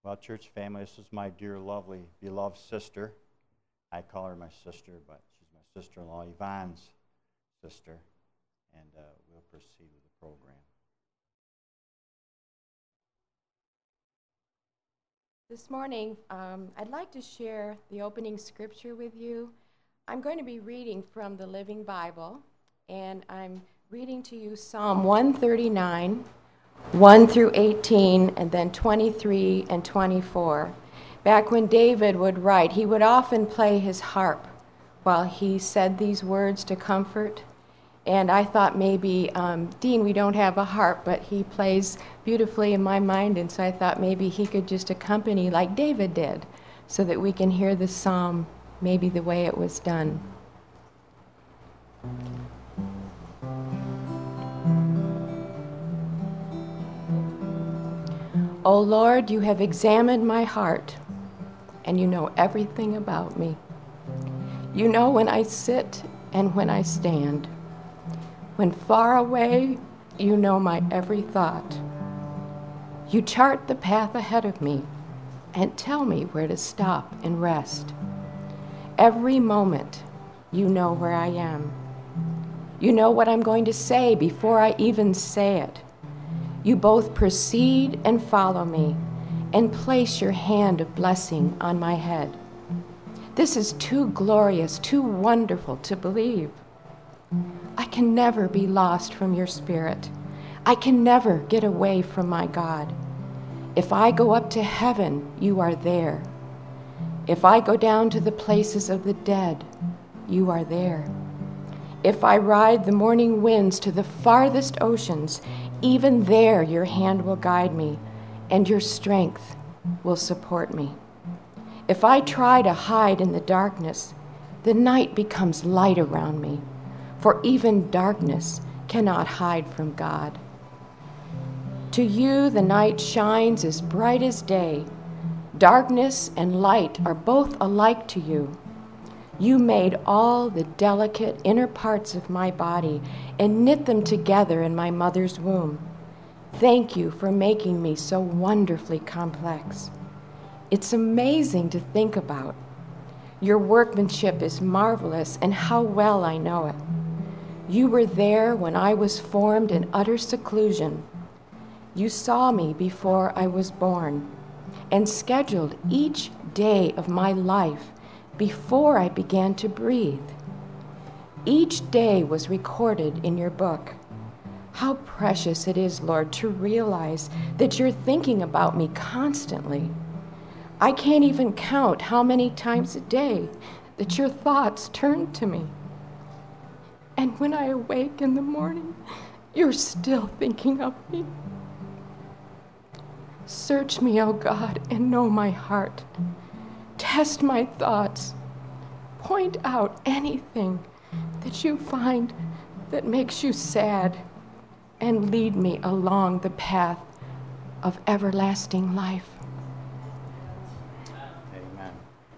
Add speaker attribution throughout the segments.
Speaker 1: Well, church family, this is my dear, lovely, beloved sister. I call her my sister, but she's my sister-in-law, Yvonne's sister. And we'll proceed with the program.
Speaker 2: This morning, I'd like to share the opening scripture with you. I'm going to be reading from the Living Bible, and I'm reading to you Psalm 139, 1 through 18, and then 23 and 24. Back when David would write, he would often play his harp while he said these words to comfort. And I thought maybe, Dean, we don't have a harp, but he plays beautifully in my mind, and so I thought maybe he could just accompany like David did so that we can hear the psalm maybe the way it was done. O Lord, you have examined my heart, and you know everything about me. You know when I sit and when I stand. When far away, you know my every thought. You chart the path ahead of me and tell me where to stop and rest. Every moment, you know where I am. You know what I'm going to say before I even say it. You both precede and follow me and place your hand of blessing on my head. This is too glorious, too wonderful to believe. I can never be lost from your spirit. I can never get away from my God. If I go up to heaven, you are there. If I go down to the places of the dead, you are there. If I ride the morning winds to the farthest oceans, even there your hand will guide me, and your strength will support me. If I try to hide in the darkness, the night becomes light around me. For even darkness cannot hide from God. To you, the night shines as bright as day. Darkness and light are both alike to you. You made all the delicate inner parts of my body and knit them together in my mother's womb. Thank you for making me so wonderfully complex. It's amazing to think about. Your workmanship is marvelous, and how well I know it. You were there when I was formed in utter seclusion. You saw me before I was born and scheduled each day of my life before I began to breathe. Each day was recorded in your book. How precious it is, Lord, to realize that you're thinking about me constantly. I can't even count how many times a day that your thoughts turn to me. And when I awake in the morning, you're still thinking of me. Search me, O God, and know my heart. Test my thoughts. Point out anything that you find that makes you sad, and lead me along the path of everlasting life.
Speaker 1: Amen.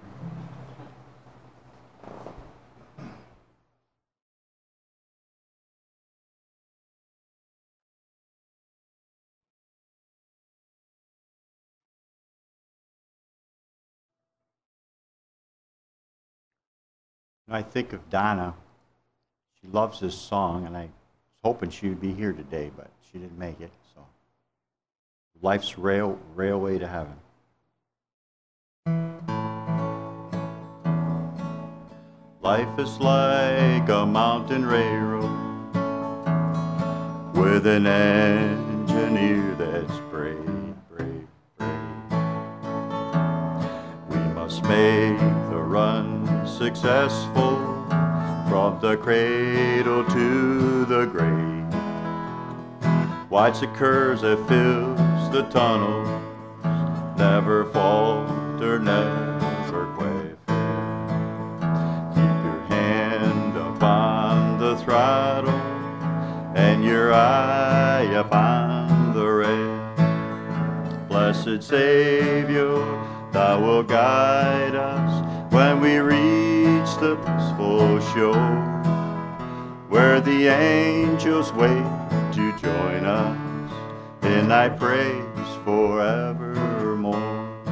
Speaker 1: When I think of Donna, she loves this song, and I was hoping she would be here today, but she didn't make it. So, Life's Railway to Heaven. Life is like a mountain railroad with an engineer that's brave, brave, brave. We must make the run successful from the cradle to the grave. Watch the curves that fills the tunnels, never falter, never quail. Keep your hand upon the throttle and your eye upon the rail. Blessed Savior, thou wilt guide us when we reach the blissful shore, where the angels wait to join us in thy praise forevermore.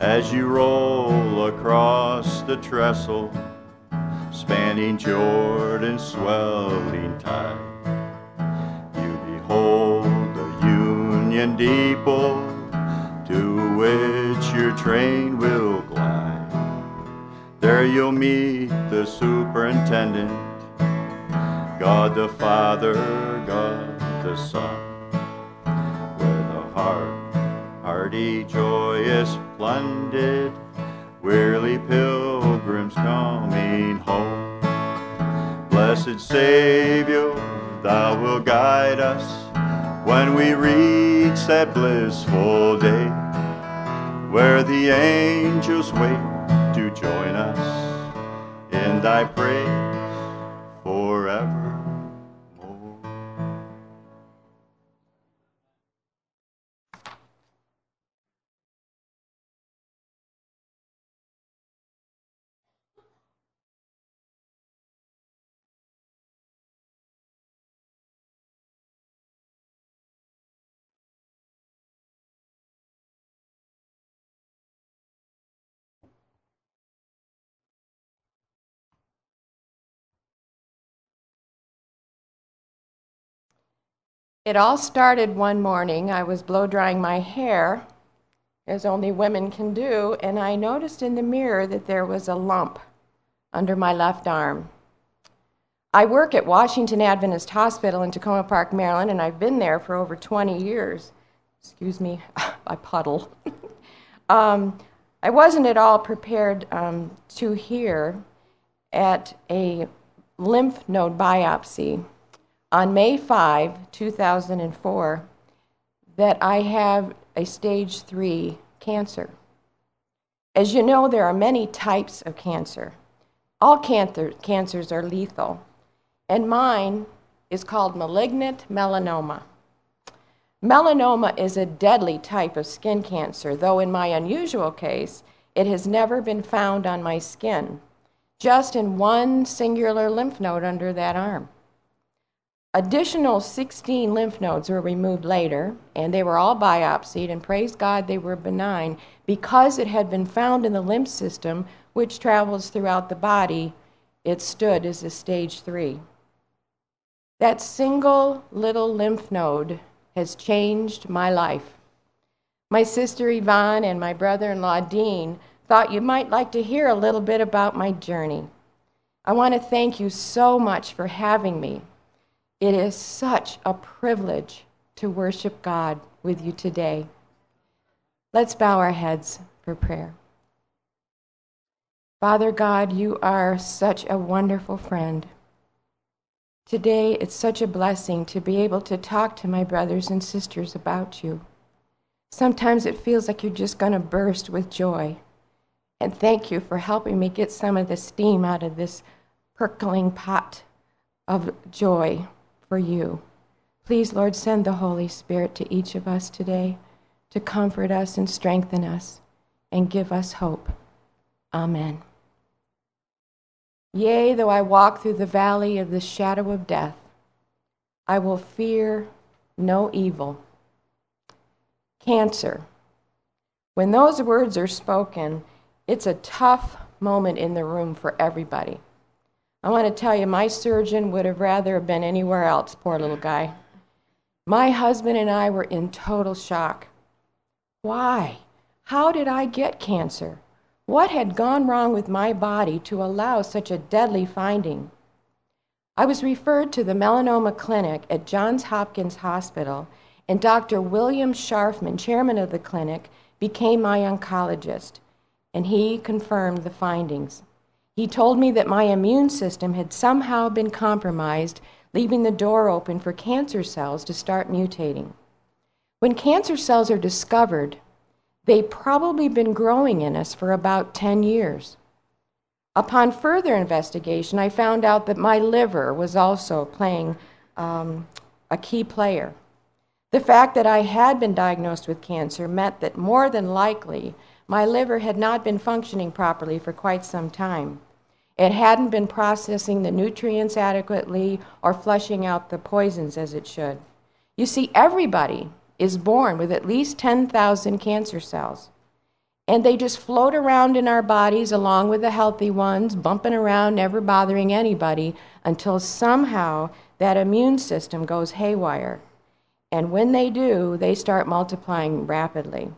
Speaker 1: as you roll across the trestle, spanning Jordan's swelling tide. You behold the Union Depot, to which your train will glide. There you'll meet the superintendent, God the Father, God the Son, with a hearty, joyous, splendid, weary pilgrims coming home. Blessed Savior, thou wilt guide us when we reach that blissful day, where the angels wait to join us in thy praise forevermore.
Speaker 2: It all started one morning. I was blow drying my hair, as only women can do, and I noticed in the mirror that there was a lump under my left arm. I work at Washington Adventist Hospital in Tacoma Park, Maryland, and I've been there for over 20 years. Excuse me, I puddle. I wasn't at all prepared to hear at a lymph node biopsy on May 5, 2004, that I have a stage 3 cancer. As you know, there are many types of cancer. All cancers are lethal, and mine is called malignant melanoma. Melanoma is a deadly type of skin cancer, though in my unusual case, it has never been found on my skin, just in one singular lymph node under that arm. Additional 16 lymph nodes were removed later, and they were all biopsied, and praise God they were benign because it had been found in the lymph system, which travels throughout the body. It stood as a stage 3. That single little lymph node has changed my life. My sister Yvonne and my brother-in-law Dean thought you might like to hear a little bit about my journey. I want to thank you so much for having me. It is such a privilege to worship God with you today. Let's bow our heads for prayer. Father God, you are such a wonderful friend. Today, it's such a blessing to be able to talk to my brothers and sisters about you. Sometimes it feels like you're just going to burst with joy. And thank you for helping me get some of the steam out of this percolating pot of joy for you. Please, Lord, send the Holy Spirit to each of us today to comfort us and strengthen us and give us hope. Amen. Yea, though I walk through the valley of the shadow of death, I will fear no evil. Cancer. When those words are spoken, it's a tough moment in the room for everybody. I want to tell you, my surgeon would have rather been anywhere else, poor little guy. My husband and I were in total shock. Why? How did I get cancer? What had gone wrong with my body to allow such a deadly finding? I was referred to the melanoma clinic at Johns Hopkins Hospital, and Dr. William Scharfman, chairman of the clinic, became my oncologist, and he confirmed the findings. He told me that my immune system had somehow been compromised, leaving the door open for cancer cells to start mutating. When cancer cells are discovered, they've probably been growing in us for about 10 years. Upon further investigation, I found out that my liver was also playing a key player. The fact that I had been diagnosed with cancer meant that more than likely my liver had not been functioning properly for quite some time. It hadn't been processing the nutrients adequately or flushing out the poisons as it should. You see, everybody is born with at least 10,000 cancer cells. And they just float around in our bodies along with the healthy ones, bumping around, never bothering anybody, until somehow that immune system goes haywire. And when they do, they start multiplying rapidly.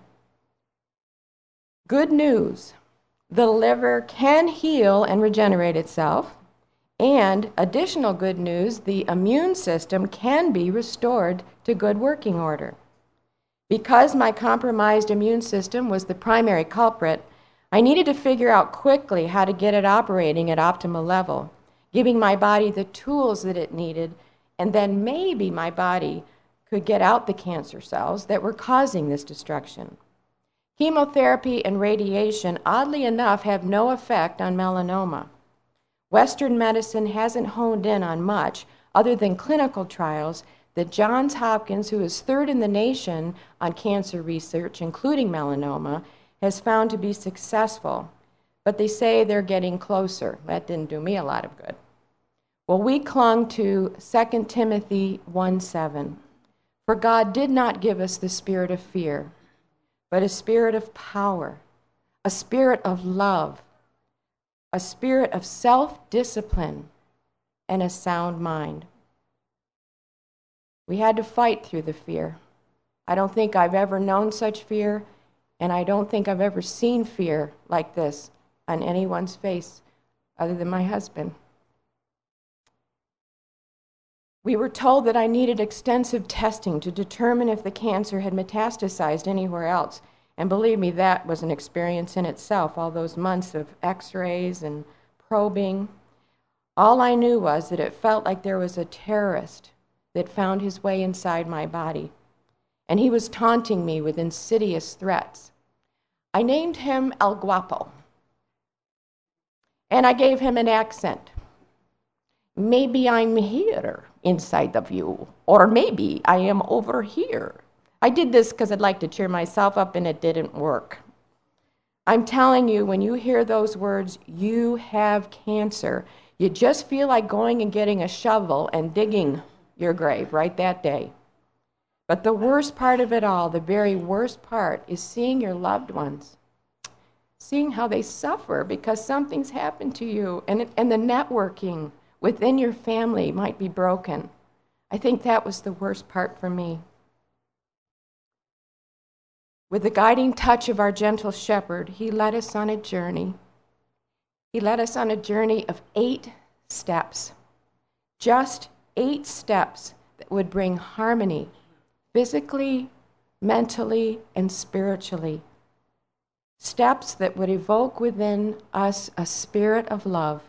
Speaker 2: Good news, the liver can heal and regenerate itself. And additional good news, the immune system can be restored to good working order. Because my compromised immune system was the primary culprit, I needed to figure out quickly how to get it operating at optimal level, giving my body the tools that it needed, and then maybe my body could get out the cancer cells that were causing this destruction. Chemotherapy and radiation, oddly enough, have no effect on melanoma. Western medicine hasn't honed in on much other than clinical trials that Johns Hopkins, who is third in the nation on cancer research, including melanoma, has found to be successful. But they say they're getting closer. That didn't do me a lot of good. Well, we clung to 2 Timothy 1:7. For God did not give us the spirit of fear, but a spirit of power, a spirit of love, a spirit of self-discipline, and a sound mind. We had to fight through the fear. I don't think I've ever known such fear, and I don't think I've ever seen fear like this on anyone's face other than my husband. We were told that I needed extensive testing to determine if the cancer had metastasized anywhere else. And believe me, that was an experience in itself, all those months of x-rays and probing. All I knew was that it felt like there was a terrorist that found his way inside my body, and he was taunting me with insidious threats. I named him El Guapo, and I gave him an accent. Maybe I'm here inside of you, or maybe I am over here. I did this because I'd like to cheer myself up, and it didn't work. I'm telling you, when you hear those words, you have cancer, you just feel like going and getting a shovel and digging your grave right that day. But the worst part of it all, the very worst part, is seeing your loved ones, seeing how they suffer because something's happened to you, and the networking within your family might be broken. I think that was the worst part for me. With the guiding touch of our gentle shepherd, he led us on a journey. He led us on a journey of 8 steps, just 8 steps that would bring harmony physically, mentally, and spiritually. Steps that would evoke within us a spirit of love.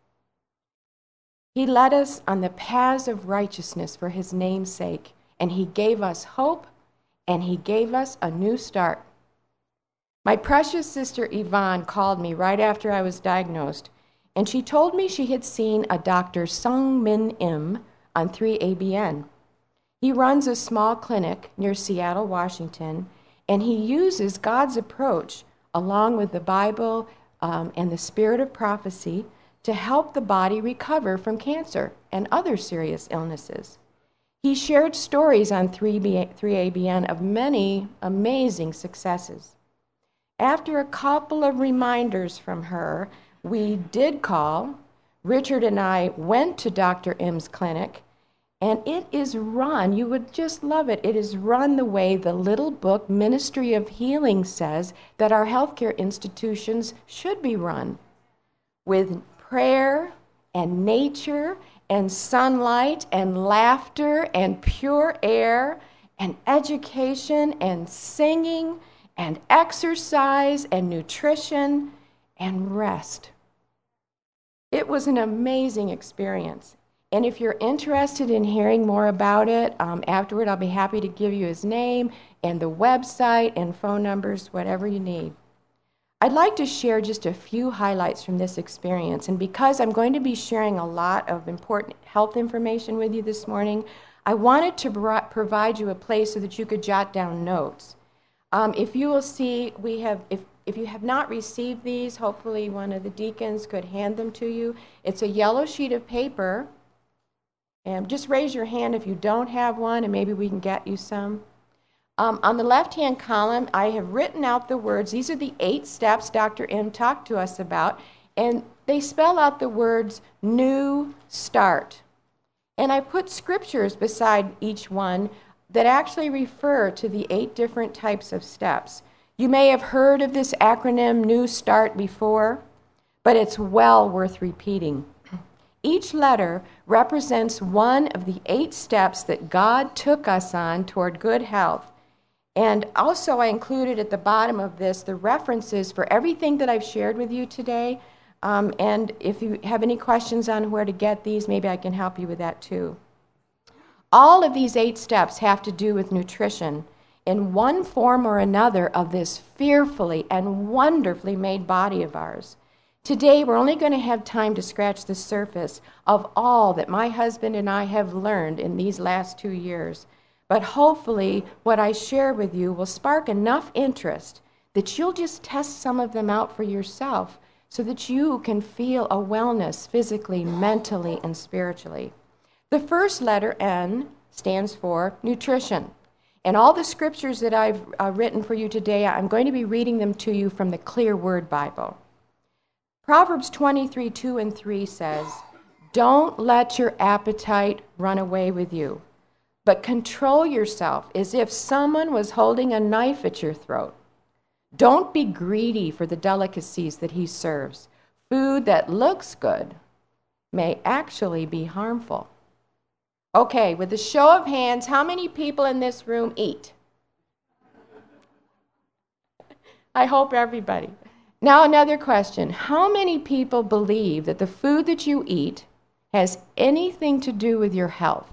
Speaker 2: He led us on the paths of righteousness for his name's sake, and he gave us hope, and he gave us a new start. My precious sister Yvonne called me right after I was diagnosed, and she told me she had seen a Dr. Sung Min Im on 3ABN. He runs a small clinic near Seattle, Washington, and he uses God's approach along with the Bible and the spirit of prophecy to help the body recover from cancer and other serious illnesses. He shared stories on 3ABN of many amazing successes. After a couple of reminders from her, we did call. Richard and I went to Dr. Im's clinic, and it is run, you would just love it, it is run the way the little book Ministry of Healing says that our healthcare institutions should be run, with prayer and nature and sunlight and laughter and pure air and education and singing and exercise and nutrition and rest. It was an amazing experience. And if you're interested in hearing more about it, afterward I'll be happy to give you his name and the website and phone numbers, whatever you need. I'd like to share just a few highlights from this experience. And because I'm going to be sharing a lot of important health information with you this morning, I wanted to provide you a place so that you could jot down notes. If you will see, if you have not received these, hopefully one of the deacons could hand them to you. It's a yellow sheet of paper. And just raise your hand if you don't have one, and maybe we can get you some. On the left-hand column, I have written out the words. These are the 8 steps Dr. M talked to us about, and they spell out the words new start. And I put scriptures beside each one that actually refer to the 8 different types of steps. You may have heard of this acronym New Start before, but it's well worth repeating. Each letter represents one of the 8 steps that God took us on toward good health. And also I included at the bottom of this the references for everything that I've shared with you today. And if you have any questions on where to get these, maybe I can help you with that too. All of these 8 steps have to do with nutrition in one form or another of this fearfully and wonderfully made body of ours. Today, we're only going to have time to scratch the surface of all that my husband and I have learned in these last 2 years. But hopefully, what I share with you will spark enough interest that you'll just test some of them out for yourself so that you can feel a wellness physically, mentally, and spiritually. The first letter, N, stands for nutrition. And all the scriptures that I've written for you today, I'm going to be reading them to you from the Clear Word Bible. Proverbs 23, 2 and 3 says, "Don't let your appetite run away with you, but control yourself as if someone was holding a knife at your throat. Don't be greedy for the delicacies that he serves. Food that looks good may actually be harmful." Okay, with a show of hands, how many people in this room eat? I hope everybody. Now another question. How many people believe that the food that you eat has anything to do with your health?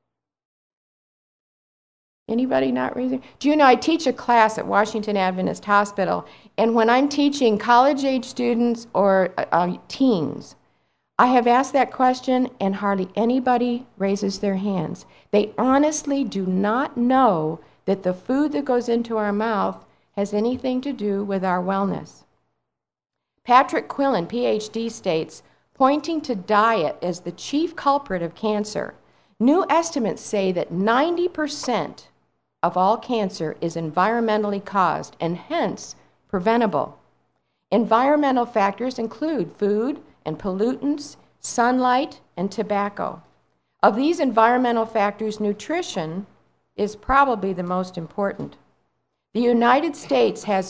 Speaker 2: Anybody not raising? Do you know I teach a class at Washington Adventist Hospital, and when I'm teaching college-age students or teens, I have asked that question and hardly anybody raises their hands. They honestly do not know that the food that goes into our mouth has anything to do with our wellness. Patrick Quillen, PhD, states, pointing to diet as the chief culprit of cancer, new estimates say that 90% of all cancer is environmentally caused and hence preventable. Environmental factors include food and pollutants, sunlight, and tobacco. Of these environmental factors, nutrition is probably the most important. The United States has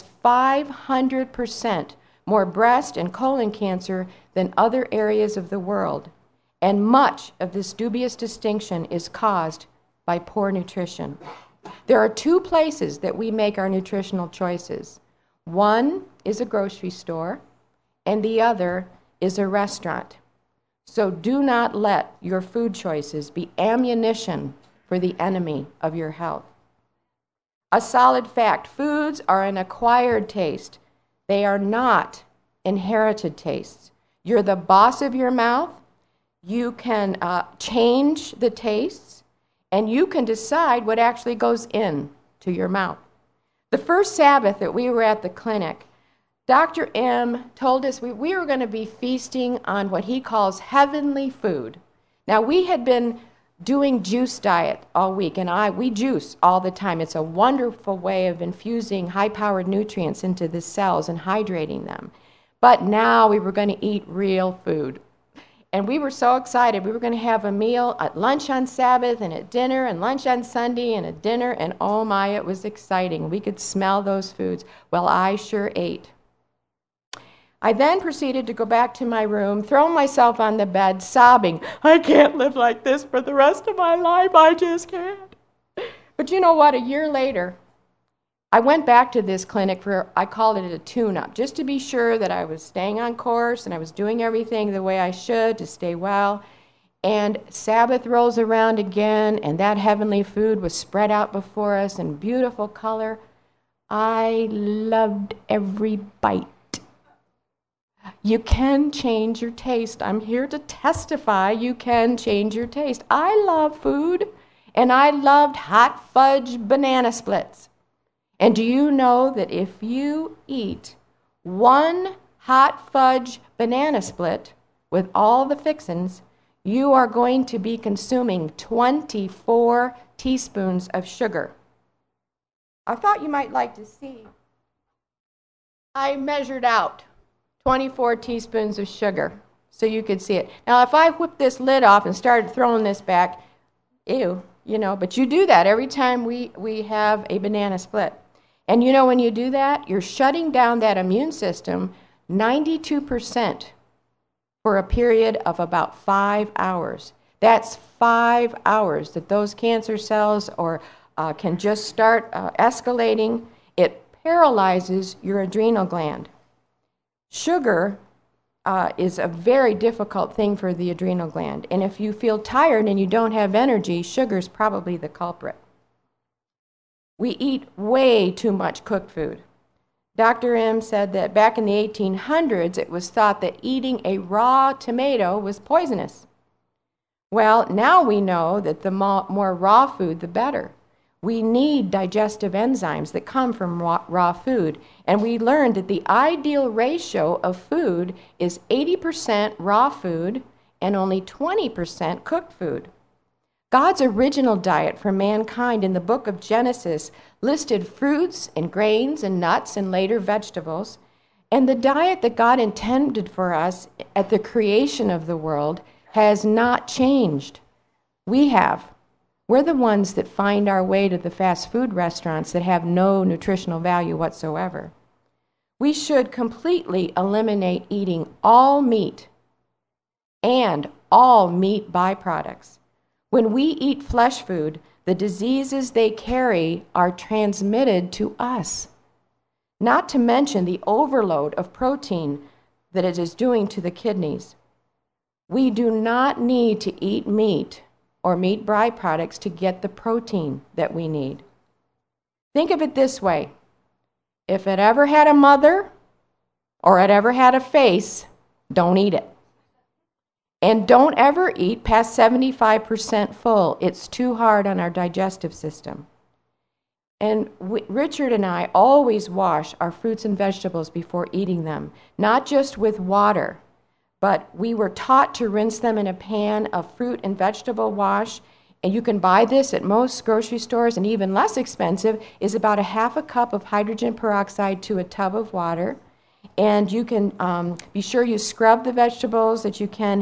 Speaker 2: 500% more breast and colon cancer than other areas of the world, and much of this dubious distinction is caused by poor nutrition. There are 2 places that we make our nutritional choices. One is a grocery store, and the other is a restaurant. So do not let your food choices be ammunition for the enemy of your health. A solid fact, foods are an acquired taste. They are not inherited tastes. You're the boss of your mouth. You can change the tastes, and you can decide what actually goes in to your mouth. The first Sabbath that we were at the clinic, Dr. M told us we were going to be feasting on what he calls heavenly food. Now, we had been doing juice diet all week, and we juice all the time. It's a wonderful way of infusing high-powered nutrients into the cells and hydrating them. But now we were going to eat real food. And we were so excited. We were going to have a meal at lunch on Sabbath and at dinner and lunch on Sunday and at dinner, and oh my, it was exciting. We could smell those foods. Well, I sure ate. I then proceeded to go back to my room, throw myself on the bed, sobbing, I can't live like this for the rest of my life. I just can't. But you know what? A year later, I went back to this clinic for, I called it a tune-up, just to be sure that I was staying on course and I was doing everything the way I should to stay well. And Sabbath rolls around again, and that heavenly food was spread out before us in beautiful color. I loved every bite. You can change your taste. I'm here to testify you can change your taste. I love food, and I loved hot fudge banana splits. And do you know that if you eat one hot fudge banana split with all the fixins, you are going to be consuming 24 teaspoons of sugar? I thought you might like to see. I measured out 24 teaspoons of sugar so you could see it. Now, if I whipped this lid off and started throwing this back, ew, but you do that every time we have a banana split. And when you do that, you're shutting down that immune system 92% for a period of about 5 hours. That's 5 hours that those cancer cells can just start escalating. It paralyzes your adrenal gland. Sugar is a very difficult thing for the adrenal gland. And if you feel tired and you don't have energy, sugar's probably the culprit. We eat way too much cooked food. Dr. M said that back in the 1800s, it was thought that eating a raw tomato was poisonous. Well, now we know that the more raw food, the better. We need digestive enzymes that come from raw food. And we learned that the ideal ratio of food is 80% raw food and only 20% cooked food. God's original diet for mankind in the book of Genesis listed fruits and grains and nuts and later vegetables. And the diet that God intended for us at the creation of the world has not changed. We have. We're the ones that find our way to the fast food restaurants that have no nutritional value whatsoever. We should completely eliminate eating all meat and all meat byproducts. When we eat flesh food, the diseases they carry are transmitted to us. Not to mention the overload of protein that it is doing to the kidneys. We do not need to eat meat or meat byproducts to get the protein that we need. Think of it this way. If it ever had a mother or it ever had a face, don't eat it. And don't ever eat past 75% full. It's too hard on our digestive system. And Richard and I always wash our fruits and vegetables before eating them, not just with water, but we were taught to rinse them in a pan of fruit and vegetable wash. And you can buy this at most grocery stores, and even less expensive is about a half a cup of hydrogen peroxide to a tub of water. And you can be sure you scrub the vegetables that you can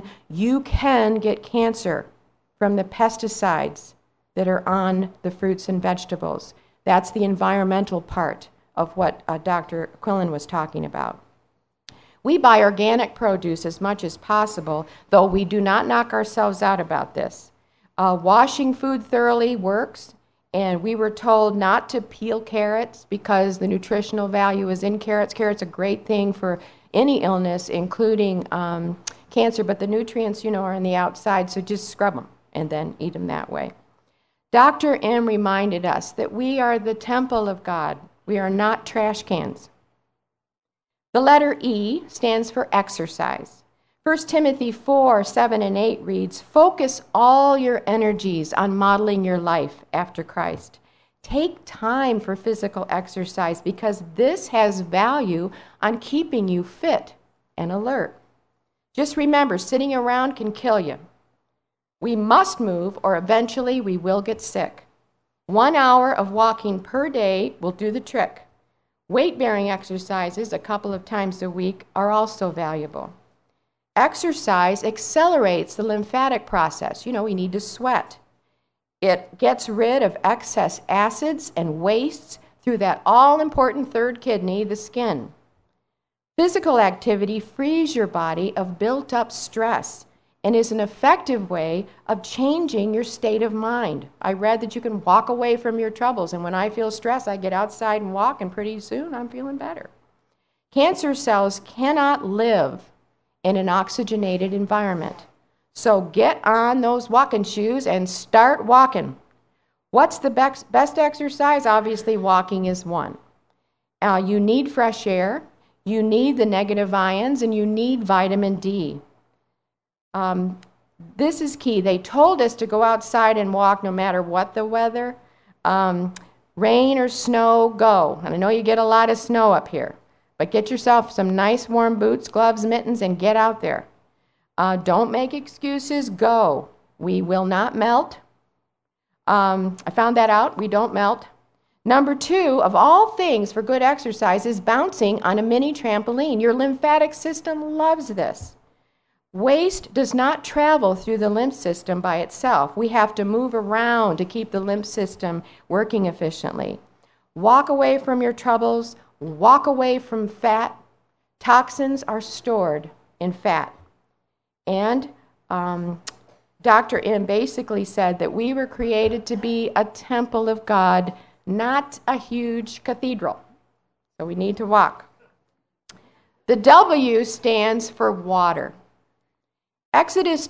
Speaker 2: get cancer from the pesticides that are on the fruits and vegetables. That's the environmental part of what Dr. Quillen was talking about. We buy organic produce as much as possible, though we do not knock ourselves out about this. Washing food thoroughly works, and we were told not to peel carrots because the nutritional value is in carrots. Carrots are a great thing for any illness, including cancer, but the nutrients, are on the outside, so just scrub them and then eat them that way. Dr. M reminded us that we are the temple of God. We are not trash cans. The letter E stands for exercise. 1 Timothy 4, 7, and 8 reads, "Focus all your energies on modeling your life after Christ. Take time for physical exercise because this has value on keeping you fit and alert. Just remember, sitting around can kill you. We must move or eventually we will get sick. 1 hour of walking per day will do the trick. Weight-bearing exercises a couple of times a week are also valuable. Exercise accelerates the lymphatic process. We need to sweat. It gets rid of excess acids and wastes through that all-important third kidney, the skin. Physical activity frees your body of built-up stress and is an effective way of changing your state of mind. I read that you can walk away from your troubles, and when I feel stressed, I get outside and walk, and pretty soon I'm feeling better. Cancer cells cannot live in an oxygenated environment. So get on those walking shoes and start walking. What's the best exercise? Obviously, walking is one. You need fresh air, you need the negative ions, and you need vitamin D. This is key. They told us to go outside and walk no matter what the weather. Rain or snow, go. And I know you get a lot of snow up here, but get yourself some nice warm boots, gloves, mittens, and get out there. Don't make excuses. Go. We will not melt. I found that out. We don't melt. Number 2, of all things for good exercise, is bouncing on a mini trampoline. Your lymphatic system loves this. Waste does not travel through the lymph system by itself. We have to move around to keep the lymph system working efficiently. Walk away from your troubles. Walk away from fat. Toxins are stored in fat. And Dr. M basically said that we were created to be a temple of God, not a huge cathedral. So we need to walk. The W stands for water. Exodus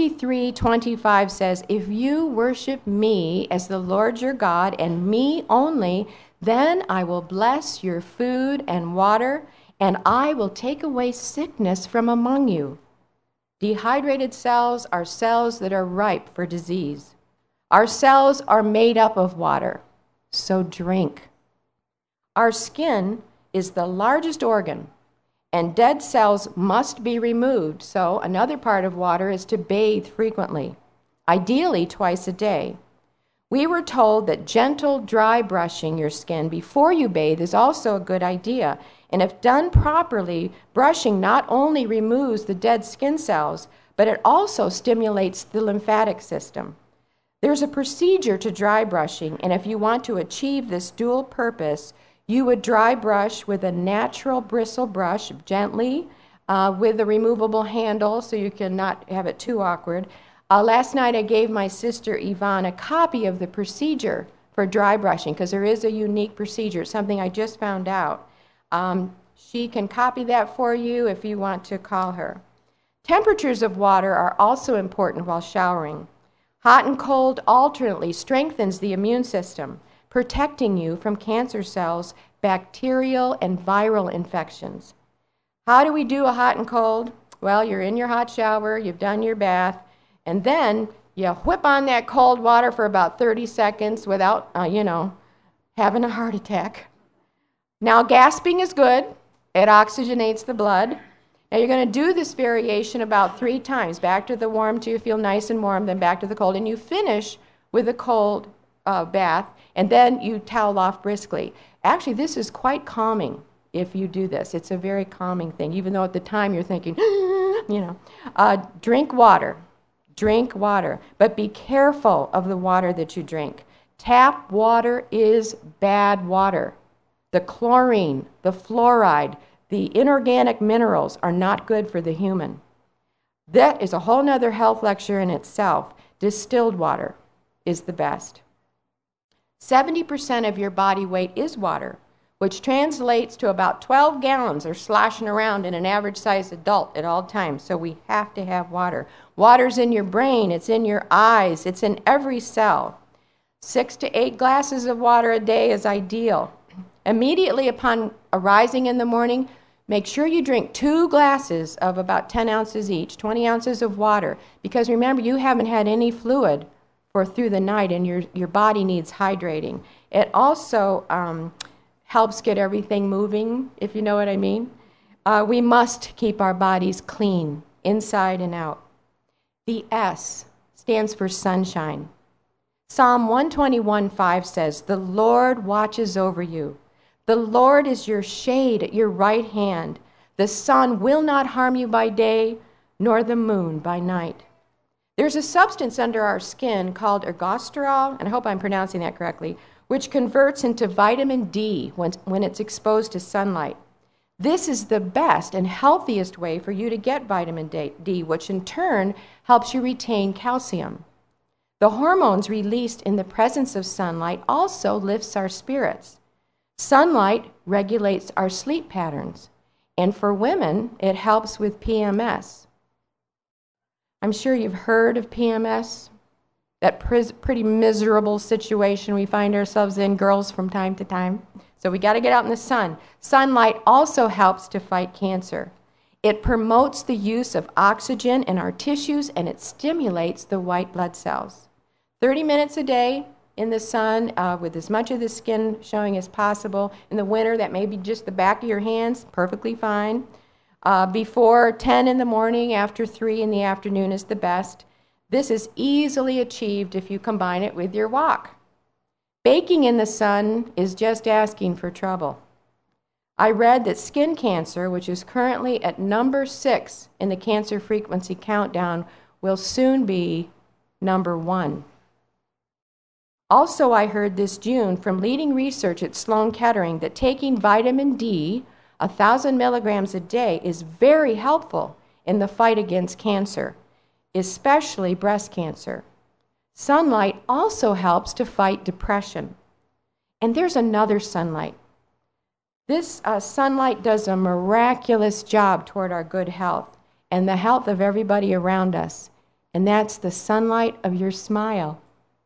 Speaker 2: 23:25 says, "If you worship me as the Lord your God and me only, then I will bless your food and water, and I will take away sickness from among you." Dehydrated cells are cells that are ripe for disease. Our cells are made up of water, so drink. Our skin is the largest organ, and dead cells must be removed, so another part of water is to bathe frequently, ideally twice a day. We were told that gentle, dry brushing your skin before you bathe is also a good idea, and if done properly, brushing not only removes the dead skin cells, but it also stimulates the lymphatic system. There's a procedure to dry brushing, and if you want to achieve this dual purpose, you would dry brush with a natural bristle brush gently with a removable handle so you can not have it too awkward. Last night I gave my sister Yvonne a copy of the procedure for dry brushing because there is a unique procedure. It's something I just found out. She can copy that for you if you want to call her. Temperatures of water are also important while showering. Hot and cold alternately strengthens the immune system, protecting you from cancer cells, bacterial and viral infections. How do we do a hot and cold? Well, you're in your hot shower, you've done your bath, and then you whip on that cold water for about 30 seconds without, having a heart attack. Now, gasping is good. It oxygenates the blood. Now, you're going to do this variation about 3 times. Back to the warm till you feel nice and warm, then back to the cold, and you finish with a cold bath, and then you towel off briskly. Actually, this is quite calming if you do this. It's a very calming thing, even though at the time you're thinking, drink water. Drink water, but be careful of the water that you drink. Tap water is bad water. The chlorine, the fluoride, the inorganic minerals are not good for the human. That is a whole nother health lecture in itself. Distilled water is the best. 70% of your body weight is water, which translates to about 12 gallons are sloshing around in an average-sized adult at all times, so we have to have water. Water's in your brain, it's in your eyes, it's in every cell. 6 to 8 glasses of water a day is ideal. Immediately upon arising in the morning, make sure you drink 2 glasses of about 10 ounces each, 20 ounces of water, because remember, you haven't had any fluid for through the night, and your body needs hydrating. It also helps get everything moving, if you know what I mean. We must keep our bodies clean, inside and out. The S stands for sunshine. Psalm 121:5 says, "The Lord watches over you. The Lord is your shade at your right hand. The sun will not harm you by day, nor the moon by night." There's a substance under our skin called ergosterol, and I hope I'm pronouncing that correctly, which converts into vitamin D when it's exposed to sunlight. This is the best and healthiest way for you to get vitamin D, which in turn helps you retain calcium. The hormones released in the presence of sunlight also lifts our spirits. Sunlight regulates our sleep patterns, and for women, it helps with PMS. I'm sure you've heard of PMS, that pretty miserable situation we find ourselves in, girls, from time to time. So we got to get out in the sun. Sunlight also helps to fight cancer. It promotes the use of oxygen in our tissues, and it stimulates the white blood cells. 30 minutes a day in the sun with as much of the skin showing as possible. In the winter, that may be just the back of your hands, perfectly fine. Before 10 in the morning, after 3 in the afternoon is the best. This is easily achieved if you combine it with your walk. Baking in the sun is just asking for trouble. I read that skin cancer, which is currently at number 6 in the cancer frequency countdown, will soon be number 1. Also, I heard this June from leading research at Sloan Kettering that taking vitamin D, 1,000 milligrams a day, is very helpful in the fight against cancer, especially breast cancer. Sunlight also helps to fight depression. And there's another sunlight. This sunlight does a miraculous job toward our good health and the health of everybody around us, and that's the sunlight of your smile.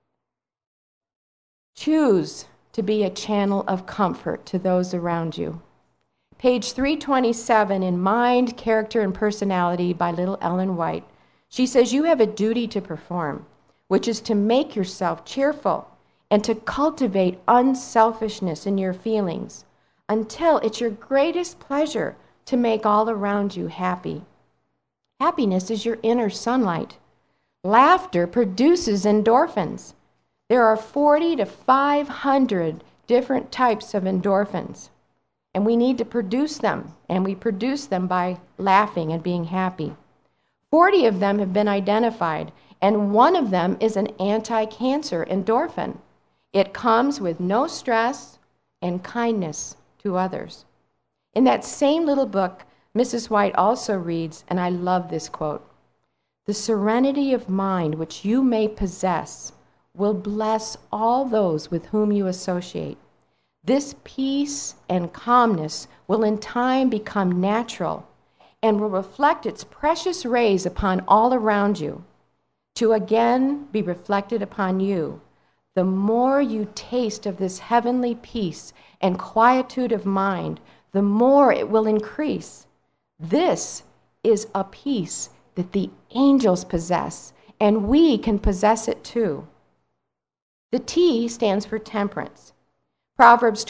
Speaker 2: Choose to be a channel of comfort to those around you. Page 327 in Mind, Character, and Personality by Little Ellen White. She says, you have a duty to perform, which is to make yourself cheerful and to cultivate unselfishness in your feelings until it's your greatest pleasure to make all around you happy. Happiness is your inner sunlight. Laughter produces endorphins. There are 40 to 500 different types of endorphins, and we need to produce them, and we produce them by laughing and being happy. 40 of them have been identified, and one of them is an anti-cancer endorphin. It comes with no stress and kindness to others. In that same little book, Mrs. White also reads, and I love this quote, "The serenity of mind which you may possess will bless all those with whom you associate. This peace and calmness will in time become natural and will reflect its precious rays upon all around you, to again be reflected upon you. The more you taste of this heavenly peace and quietude of mind, the more it will increase. This is a peace that the angels possess, and we can possess it too." The T stands for temperance. Proverbs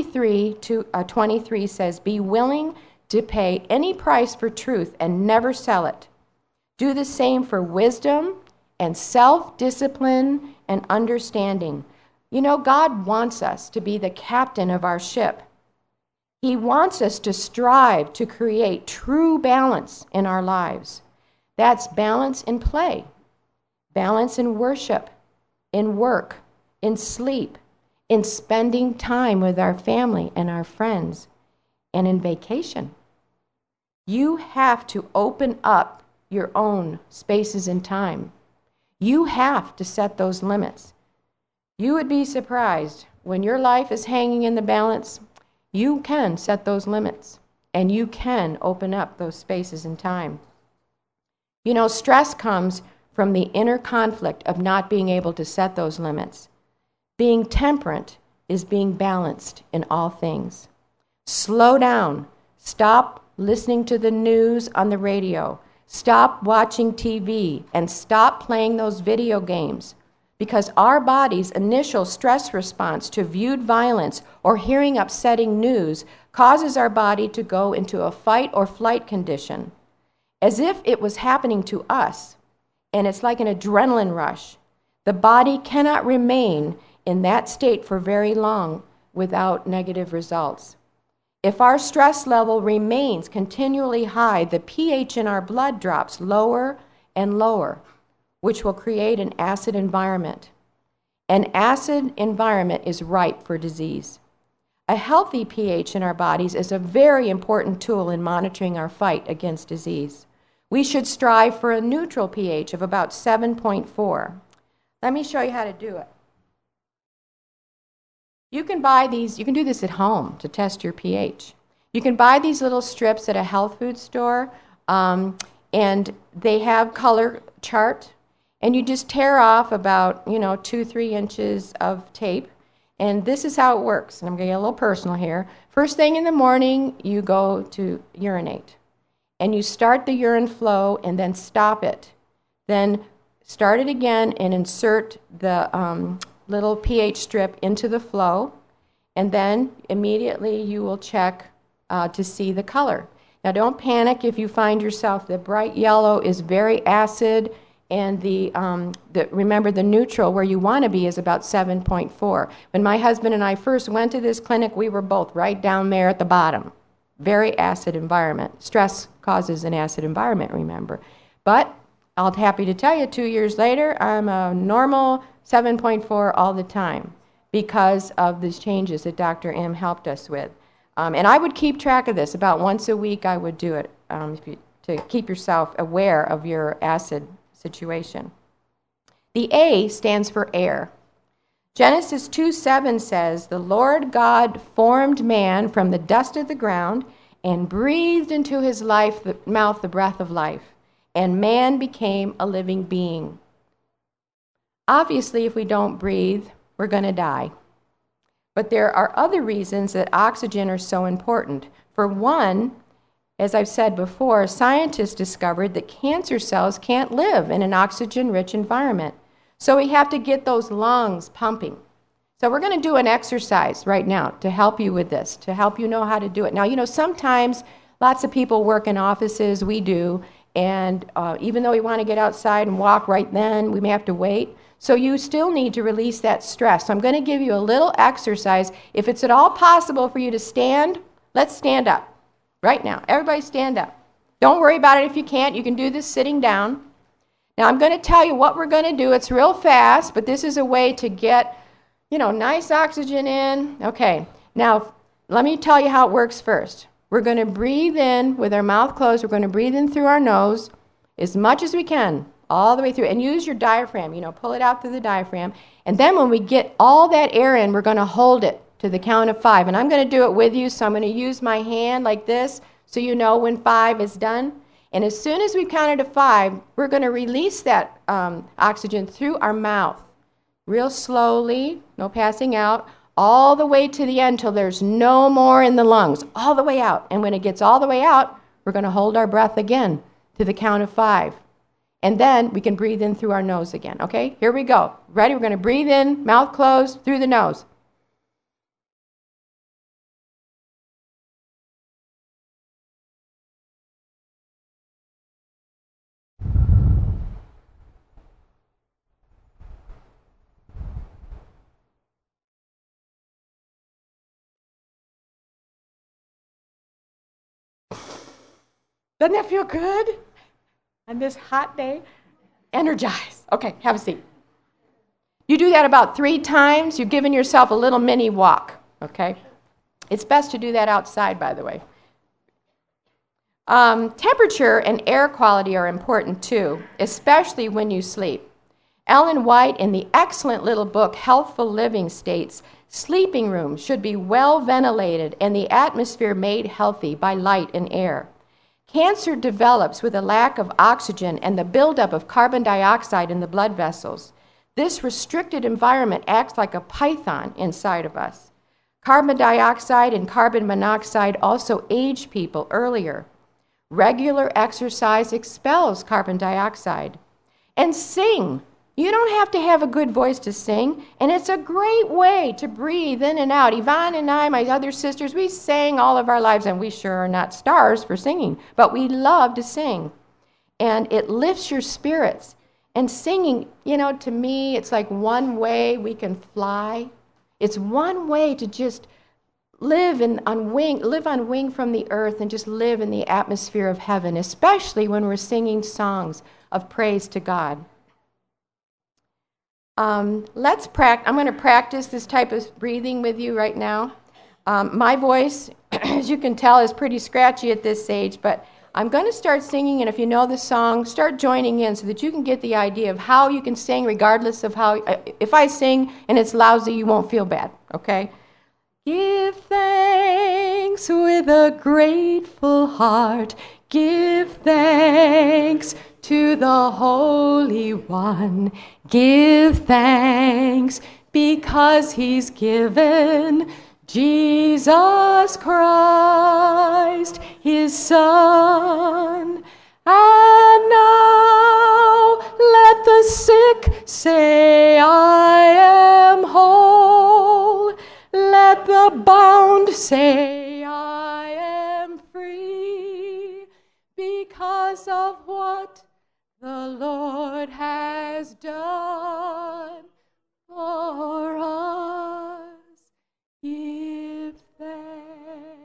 Speaker 2: 23 says, "Be willing to pay any price for truth and never sell it. Do the same for wisdom and self-discipline and understanding." You know, God wants us to be the captain of our ship. He wants us to strive to create true balance in our lives. That's balance in play, balance in worship, in work, in sleep, in spending time with our family and our friends, and in vacation. You have to open up your own spaces and time. You have to set those limits. You would be surprised when your life is hanging in the balance. You can set those limits, and you can open up those spaces and time. You know, stress comes from the inner conflict of not being able to set those limits. Being temperate is being balanced in all things. Slow down. Stop listening to the news on the radio. Stop watching TV and stop playing those video games, because our body's initial stress response to viewed violence or hearing upsetting news causes our body to go into a fight or flight condition, as if it was happening to us, and it's like an adrenaline rush. The body cannot remain in that state for very long without negative results. If our stress level remains continually high, the pH in our blood drops lower and lower, which will create an acid environment. An acid environment is ripe for disease. A healthy pH in our bodies is a very important tool in monitoring our fight against disease. We should strive for a neutral pH of about 7.4. Let me show you how to do it. You can buy these, you can do this at home to test your pH. You can buy these little strips at a health food store, and they have color chart, and you just tear off about 2-3 inches of tape, and this is how it works. And I'm going to get a little personal here. First thing in the morning, you go to urinate, and you start the urine flow and then stop it. Then start it again and insert the little pH strip into the flow, and then immediately you will check to see the color. Now don't panic if you find yourself, the bright yellow is very acid And remember, the neutral where you want to be is about 7.4. When my husband and I first went to this clinic, we were both right down there at the bottom. Very acid environment. Stress causes an acid environment, remember. But I'll be happy to tell you, 2 years later, I'm a normal 7.4 all the time because of these changes that Dr. M helped us with. And I would keep track of this. About once a week I would do it to keep yourself aware of your acid situation. The A stands for air. Genesis 2:7 says, "The Lord God formed man from the dust of the ground and breathed into his mouth the breath of life, and man became a living being." Obviously, if we don't breathe, we're going to die. But there are other reasons that oxygen are so important. For one, as I've said before, scientists discovered that cancer cells can't live in an oxygen-rich environment. So we have to get those lungs pumping. So we're going to do an exercise right now to help you with this, to help you know how to do it. Now, you know, sometimes lots of people work in offices, we do, and even though we want to get outside and walk right then, we may have to wait. So you still need to release that stress. So I'm going to give you a little exercise. If it's at all possible for you to stand, let's stand up right now. Everybody stand up. Don't worry about it if you can't. You can do this sitting down. Now I'm going to tell you what we're going to do. It's real fast, but this is a way to get, you know, nice oxygen in. Okay, now let me tell you how it works first. We're going to breathe in with our mouth closed. We're going to breathe in through our nose as much as we can, all the way through, and use your diaphragm, you know, pull it out through the diaphragm. And then when we get all that air in, we're going to hold it to the count of 5. And I'm going to do it with you, so I'm going to use my hand like this so you know when 5 is done. And as soon as we've counted to 5, we're going to release that oxygen through our mouth, real slowly, no passing out, all the way to the end till there's no more in the lungs, all the way out. And when it gets all the way out, we're going to hold our breath again to the count of 5. And then we can breathe in through our nose again, okay? Here we go. Ready? We're going to breathe in, mouth closed, through the nose. Doesn't that feel good on this hot day? Energized. Okay, have a seat. You do that about 3 times, you're giving yourself a little mini walk, okay? It's best to do that outside, by the way. Temperature and air quality are important too, especially when you sleep. Ellen White, in the excellent little book Healthful Living, states, sleeping rooms should be well ventilated and the atmosphere made healthy by light and air. Cancer develops with a lack of oxygen and the buildup of carbon dioxide in the blood vessels. This restricted environment acts like a python inside of us. Carbon dioxide and carbon monoxide also age people earlier. Regular exercise expels carbon dioxide. And sing. You don't have to have a good voice to sing, and it's a great way to breathe in and out. Yvonne and I, my other sisters, we sang all of our lives, and we sure are not stars for singing, but we love to sing. And it lifts your spirits. And singing, you know, to me, it's like one way we can fly. It's one way to just live on wing from the earth and just live in the atmosphere of heaven, especially when we're singing songs of praise to God. I'm going to practice this type of breathing with you right now. My voice, as you can tell, is pretty scratchy at this age, but I'm going to start singing, and if you know the song, start joining in so that you can get the idea of how you can sing regardless of how, if I sing and it's lousy, you won't feel bad, okay? Give thanks with a grateful heart. Give thanks to the Holy One. Give thanks because He's given Jesus Christ, His Son. And now let the sick say, I am whole. Let the bound say, I am free, because of what the Lord has done for us. Give thanks.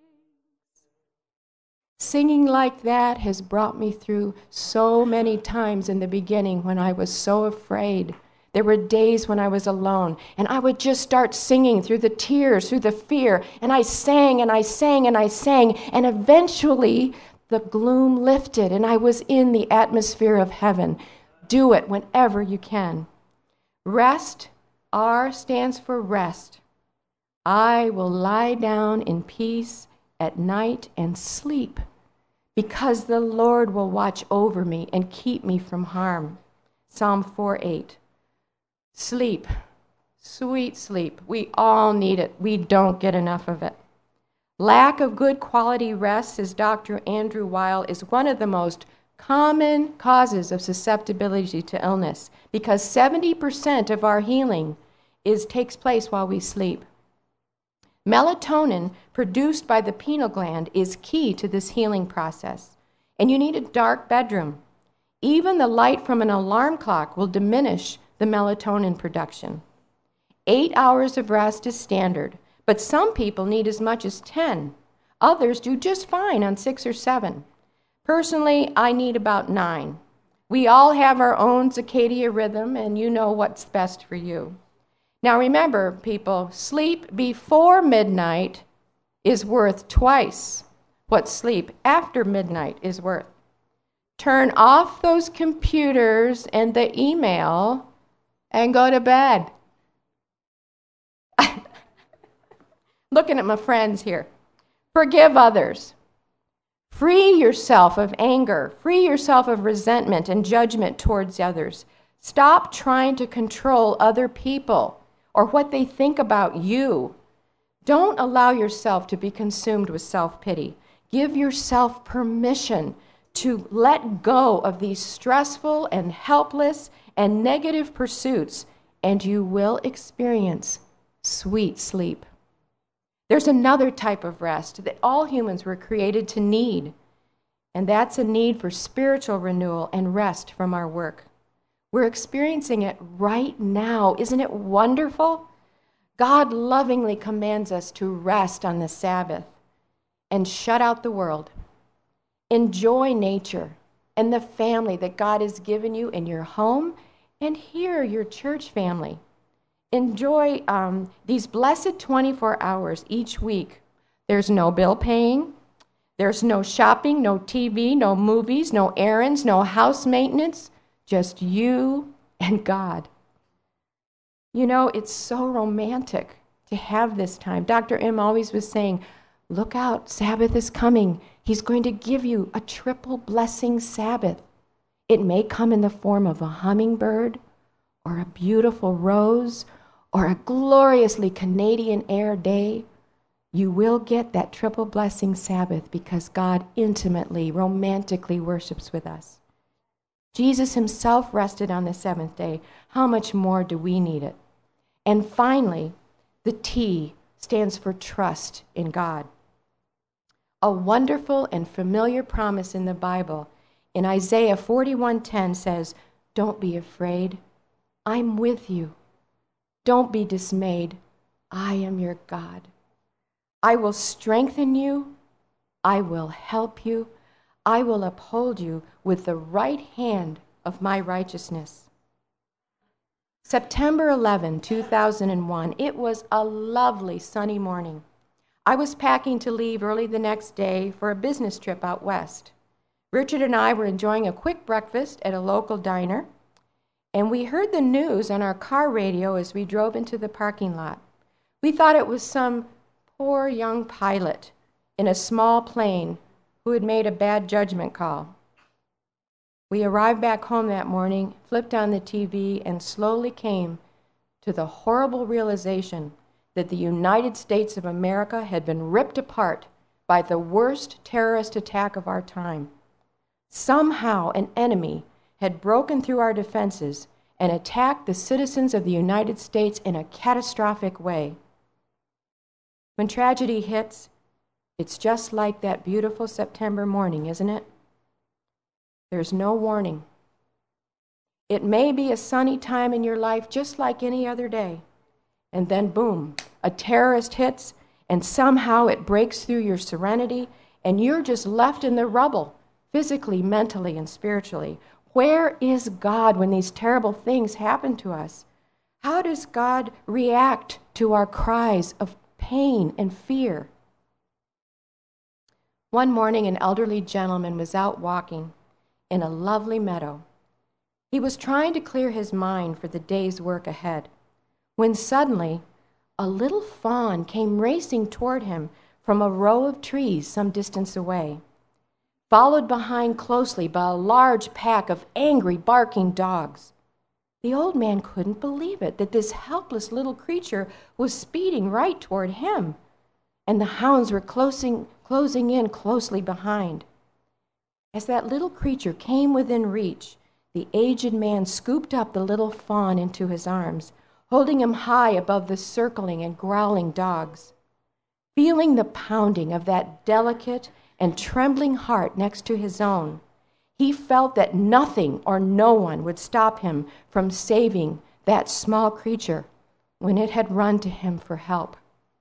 Speaker 2: Singing like that has brought me through so many times in the beginning when I was so afraid. There were days when I was alone, and I would just start singing through the tears, through the fear, and I sang and I sang and I sang, and eventually the gloom lifted, and I was in the atmosphere of heaven. Do it whenever you can. Rest, R stands for rest. I will lie down in peace at night and sleep, because the Lord will watch over me and keep me from harm. Psalm 4:8. Sleep, sweet sleep. We all need it. We don't get enough of it. Lack of good quality rest, says Dr. Andrew Weil, is one of the most common causes of susceptibility to illness, because 70% of our healing takes place while we sleep. Melatonin, produced by the pineal gland, is key to this healing process. And you need a dark bedroom. Even the light from an alarm clock will diminish the melatonin production. 8 hours of rest is standard, but some people need as much as 10. Others do just fine on 6 or 7. Personally, I need about 9. We all have our own circadian rhythm, and you know what's best for you. Now remember, people, sleep before midnight is worth twice what sleep after midnight is worth. Turn off those computers and the email and go to bed. Looking at my friends here. Forgive others. Free yourself of anger. Free yourself of resentment and judgment towards others. Stop trying to control other people or what they think about you. Don't allow yourself to be consumed with self-pity. Give yourself permission to let go of these stressful and helpless and negative pursuits, and you will experience sweet sleep. There's another type of rest that all humans were created to need, and that's a need for spiritual renewal and rest from our work. We're experiencing it right now. Isn't it wonderful? God lovingly commands us to rest on the Sabbath and shut out the world. Enjoy nature and the family that God has given you in your home and here, your church family. Enjoy these blessed 24 hours each week. There's no bill paying. There's no shopping, no TV, no movies, no errands, no house maintenance. Just you and God. You know, it's so romantic to have this time. Dr. M always was saying, look out, Sabbath is coming. He's going to give you a triple blessing Sabbath. It may come in the form of a hummingbird or a beautiful rose or a gloriously Canadian air day. You will get that triple blessing Sabbath because God intimately, romantically worships with us. Jesus himself rested on the seventh day. How much more do we need it? And finally, the T stands for trust in God. A wonderful and familiar promise in the Bible in Isaiah 41:10 says, don't be afraid. I'm with you. Don't be dismayed. I am your God. I will strengthen you. I will help you. I will uphold you with the right hand of my righteousness. September 11, 2001, it was a lovely sunny morning. I was packing to leave early the next day for a business trip out west. Richard and I were enjoying a quick breakfast at a local diner, and we heard the news on our car radio as we drove into the parking lot. We thought it was some poor young pilot in a small plane who had made a bad judgment call. We arrived back home that morning, flipped on the TV, and slowly came to the horrible realization that the United States of America had been ripped apart by the worst terrorist attack of our time. Somehow an enemy had broken through our defenses and attacked the citizens of the United States in a catastrophic way. When tragedy hits, it's just like that beautiful September morning, isn't it? There's no warning. It may be a sunny time in your life just like any other day. And then boom, a terrorist hits and somehow it breaks through your serenity and you're just left in the rubble, physically, mentally, and spiritually. Where is God when these terrible things happen to us? How does God react to our cries of pain and fear? One morning, an elderly gentleman was out walking in a lovely meadow. He was trying to clear his mind for the day's work ahead, when suddenly a little fawn came racing toward him from a row of trees some distance away, followed behind closely by a large pack of angry, barking dogs. The old man couldn't believe it, that this helpless little creature was speeding right toward him, and the hounds were closing in closely behind. As that little creature came within reach, the aged man scooped up the little fawn into his arms, holding him high above the circling and growling dogs. Feeling the pounding of that delicate and trembling heart next to his own, he felt that nothing or no one would stop him from saving that small creature when it had run to him for help.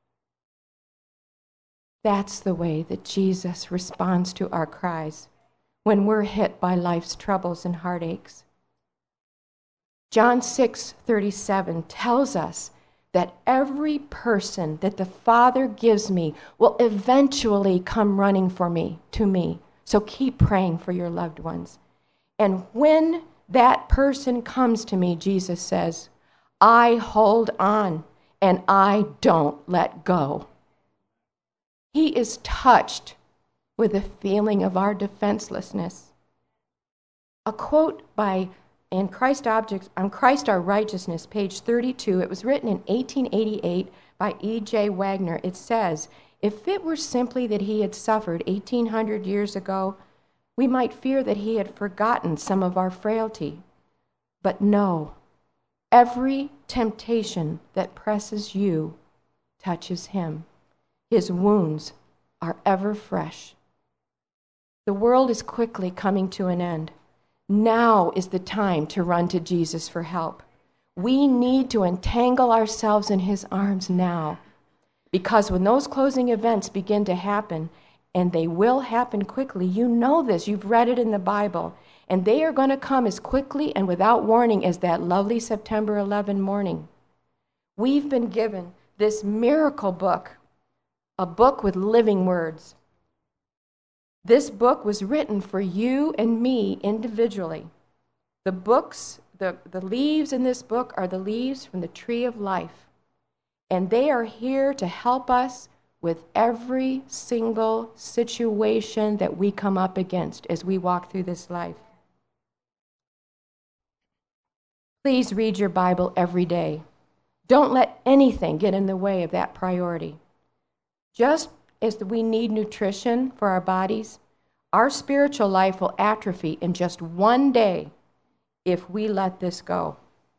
Speaker 2: That's the way that Jesus responds to our cries when we're hit by life's troubles and heartaches. John 6:37 tells us that every person that the Father gives me will eventually come running to me. So keep praying for your loved ones. And when that person comes to me, Jesus says, I hold on and I don't let go. He is touched with the feeling of our defenselessness. A quote in Christ Our Righteousness, page 32, it was written in 1888 by E.J. Wagner. It says, if it were simply that he had suffered 1,800 years ago, we might fear that he had forgotten some of our frailty. But no, every temptation that presses you touches him. His wounds are ever fresh. The world is quickly coming to an end. Now is the time to run to Jesus for help. We need to entangle ourselves in his arms now, because when those closing events begin to happen, and they will happen quickly, you know this, you've read it in the Bible, and they are going to come as quickly and without warning as that lovely September 11 morning. We've been given this miracle book, a book with living words. This book was written for you and me individually. The leaves in this book are the leaves from the tree of life. And they are here to help us with every single situation that we come up against as we walk through this life. Please read your Bible every day. Don't let anything get in the way of that priority. Just as we need nutrition for our bodies, our spiritual life will atrophy in just one day if we let this go.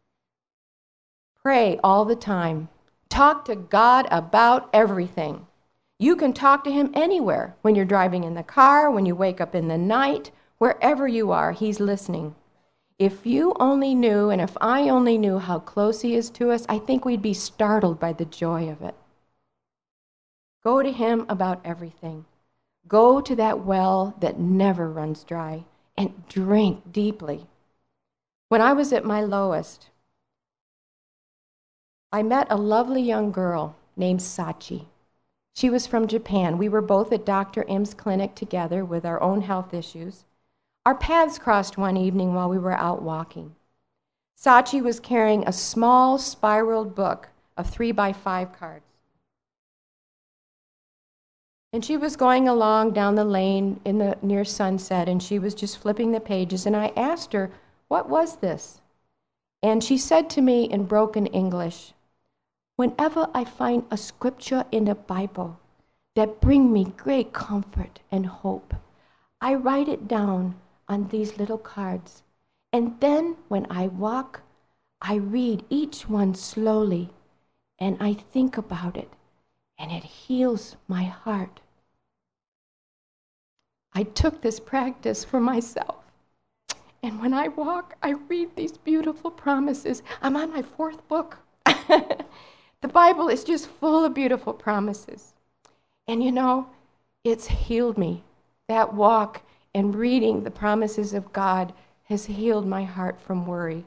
Speaker 2: Pray all the time. Talk to God about everything. You can talk to him anywhere, when you're driving in the car, when you wake up in the night, wherever you are, he's listening. If you only knew, and if I only knew how close he is to us, I think we'd be startled by the joy of it. Go to him about everything. Go to that well that never runs dry and drink deeply. When I was at my lowest, I met a lovely young girl named Sachi. She was from Japan. We were both at Dr. M's clinic together with our own health issues. Our paths crossed one evening while we were out walking. Sachi was carrying a small spiraled book of 3x5 cards. And she was going along down the lane near sunset, and she was just flipping the pages, and I asked her, what was this? And she said to me in broken English, whenever I find a scripture in the Bible that bring me great comfort and hope, I write it down on these little cards. And then when I walk, I read each one slowly, and I think about it, and it heals my heart. I took this practice for myself, And when I walk, I read these beautiful promises. I'm on my 4th book. The Bible is just full of beautiful promises. And you know, it's healed me. That walk and reading the promises of God has healed my heart from worry.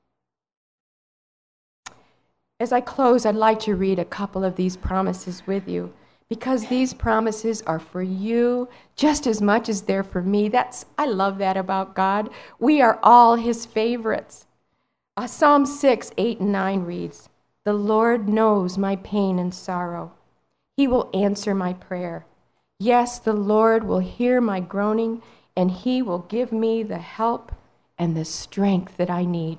Speaker 2: As I close, I'd like to read a couple of these promises with you, because these promises are for you just as much as they're for me. I love that about God. We are all his favorites. Psalm 6, 8, and 9 reads, "The Lord knows my pain and sorrow. He will answer my prayer. Yes, the Lord will hear my groaning, and he will give me the help and the strength that I need."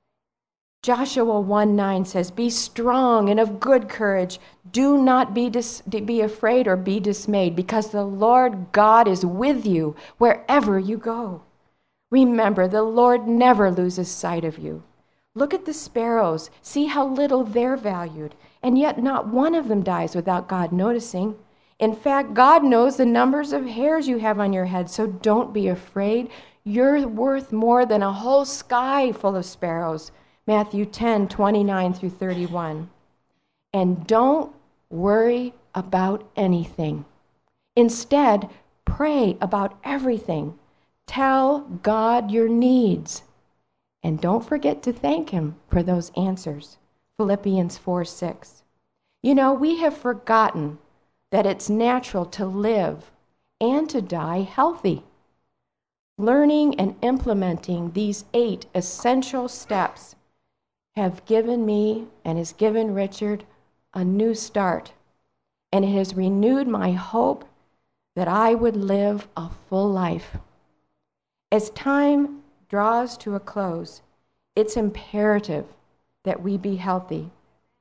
Speaker 2: Joshua 1:9 says, "Be strong and of good courage. Do not be afraid or be dismayed, because the Lord God is with you wherever you go." Remember, the Lord never loses sight of you. Look at the sparrows. See how little they're valued, and yet not one of them dies without God noticing. In fact, God knows the numbers of hairs you have on your head, so don't be afraid. You're worth more than a whole sky full of sparrows. Matthew 10, 29 through 31. And don't worry about anything. Instead, pray about everything. Tell God your needs. And don't forget to thank him for those answers. Philippians 4:6. You know, we have forgotten that it's natural to live and to die healthy. Learning and implementing these 8 essential steps have given me and has given Richard a new start, and it has renewed my hope that I would live a full life. As time draws to a close, it's imperative that we be healthy.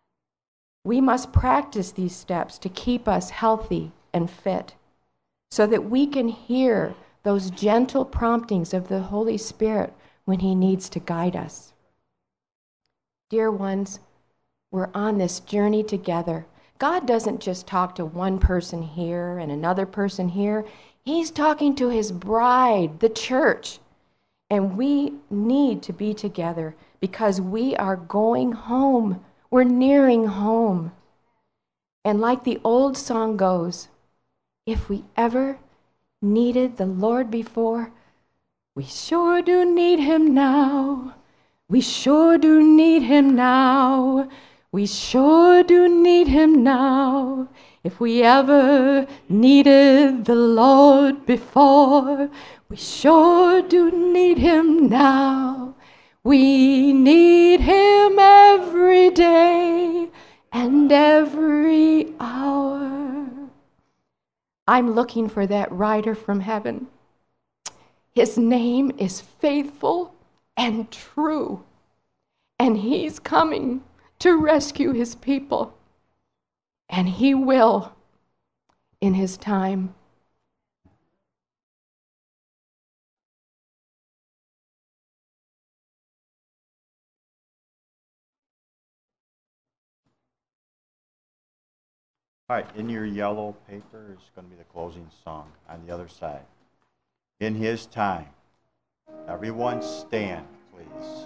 Speaker 2: We must practice these steps to keep us healthy and fit, so that we can hear those gentle promptings of the Holy Spirit when he needs to guide us. Dear ones, we're on this journey together. God doesn't just talk to one person here and another person here. He's talking to his bride, the church. And we need to be together because we are going home. We're nearing home. And like the old song goes, if we ever needed the Lord before, we sure do need him now. We sure do need him now. We sure do need him now. If we ever needed the Lord before, we sure do need him now. We need him every day and every hour. I'm looking for that rider from heaven. His name is Faithful and True, and he's coming to rescue his people, and he will in his time.
Speaker 1: All right, in your yellow paper is going to be the closing song on the other side. In his time. Everyone stand, please.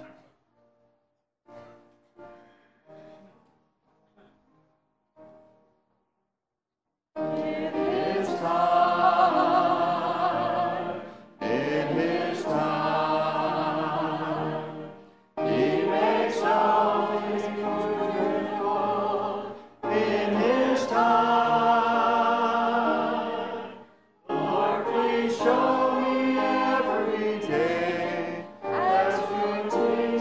Speaker 1: Show me every day as you take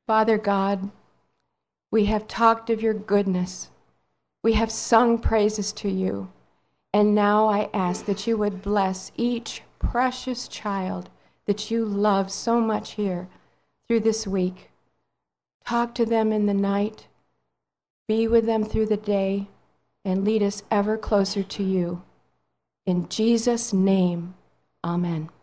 Speaker 2: Father God, we have talked of your goodness. We have sung praises to you. And now I ask that you would bless each precious child that you love so much here through this week. Talk to them in the night, be with them through the day, and lead us ever closer to you. In Jesus' name, amen.